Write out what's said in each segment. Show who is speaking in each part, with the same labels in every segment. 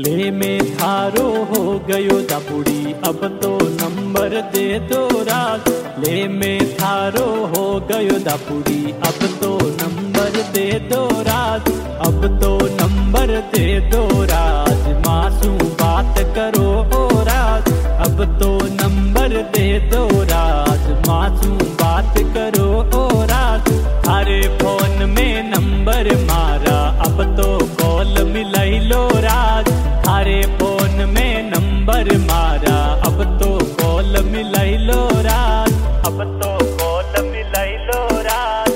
Speaker 1: ले में थारो हो गयो दापुड़ी, अब तो नंबर दे दो राज। ले में थारो हो गयो दापुड़ी, अब तो नंबर दे दो राज। अब तो नंबर दे दो राज, मासूम बात करो ओ राज। अब तो नंबर दे दो राज, मासूम बात करो ओ राज। थारे फोन में नंबर मारा, अब तो कॉल मिलाई लो राज। थारे फोन में नंबर मारा, अब तो कॉल मिलाई लो राज। अब तो कॉल मिलाई लो राज।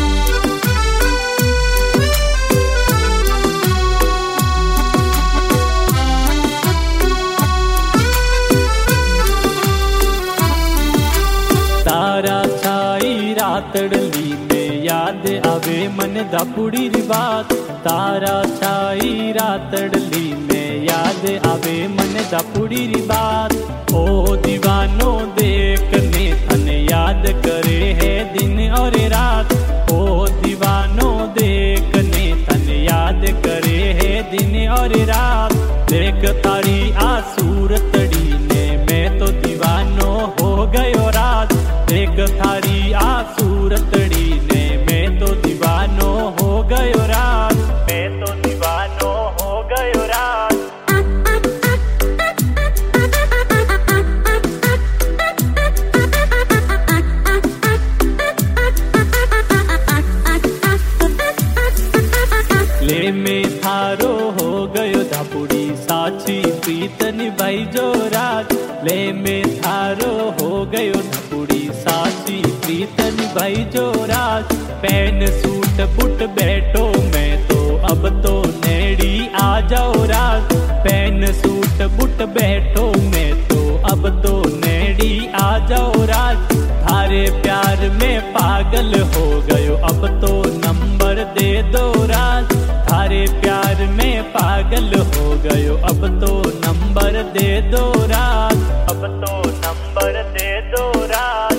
Speaker 1: तारा छाई रातड़ली में, याद आवे मन दापुड़ी री बात। तारा छाई रातड़ली में, याद आवे मन दापुड़ी री बात। ओ दीवानो देखने थने याद करे है दिन और रात। ओ दीवानो देखने थने याद करे है दिन और रात। देख तारी आसूरतड़ी ने, मैं तो दीवानो हो गयो रात। देख थारी आसूरतड़ी ने, मैं तो दीवानो हो गयो रात। मैं तो दीवानो हो गयो रात। ले में थारो हो गयो दापुड़ी, साची प्रीत निभाई जो राज। ले में थारो हो गयो दापुड़ी, साची प्रीत निभाई जो राज। पैन सूट बुट बैठो मैं तो, अब तो नेड़ी आ जाओ राज। पैन सूट बुट बैठो मैं तो, अब तो नेड़ी आ जाओ राज। थारे प्यार में पागल हो गयो, अब तो नंबर दे दो राज। थारे प्यार में पागल हो गयो, अब तो नंबर दे दो राज। अब तो नंबर दे दो राज।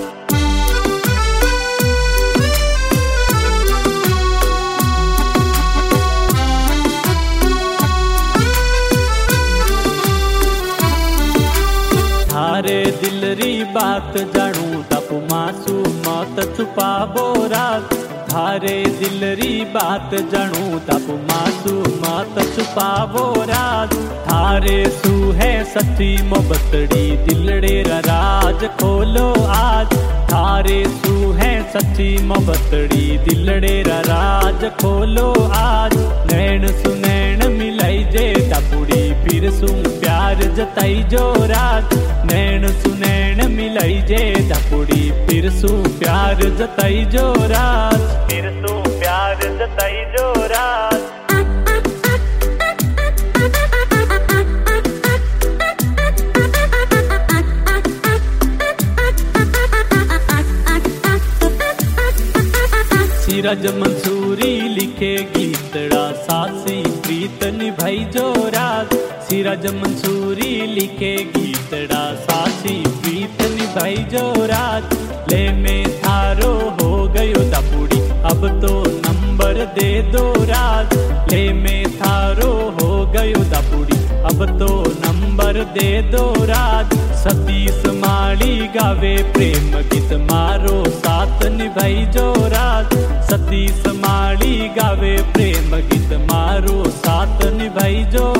Speaker 1: थारे दिल री बात जानू, तप मासू मत छुपावो राज। थारे दिल री बात जानू, तप मासू मत छुपावो राज। थारे सू है सच्ची मोहब्बतड़ी, दिलड़े रा राज खोलो आज। थारे सू है सच्ची मोहब्बतड़ी, दिलड़े रा राज खोलो आज। नैन सुनैन मिलाई जे दापुड़ी, फिर सू प्यार जताई जो राज। नैन सुनैन मिलाई जे दापुड़ी, फिर सू प्यार जताई जो राज। फिर सू प्यार जताई जो राज। सीरज मंसूरी लिखे गीतड़ा, सासी प्रीत निभाई जो राज। सीरज मंसूरी लिखे गीतड़ा, सासी प्रीत निभाई जो राज। ले में थारो हो गयो दापुड़ी, अब तो नंबर दे दो राज। ले में थारो हो गयो दापुड़ी, अब तो नंबर दे दो राज। सतीश माली गावे प्रेम गीत, मारो साथ निभाई जो राज। सतीश माली गावे प्रेम गीत, मारो साथ निभाई जो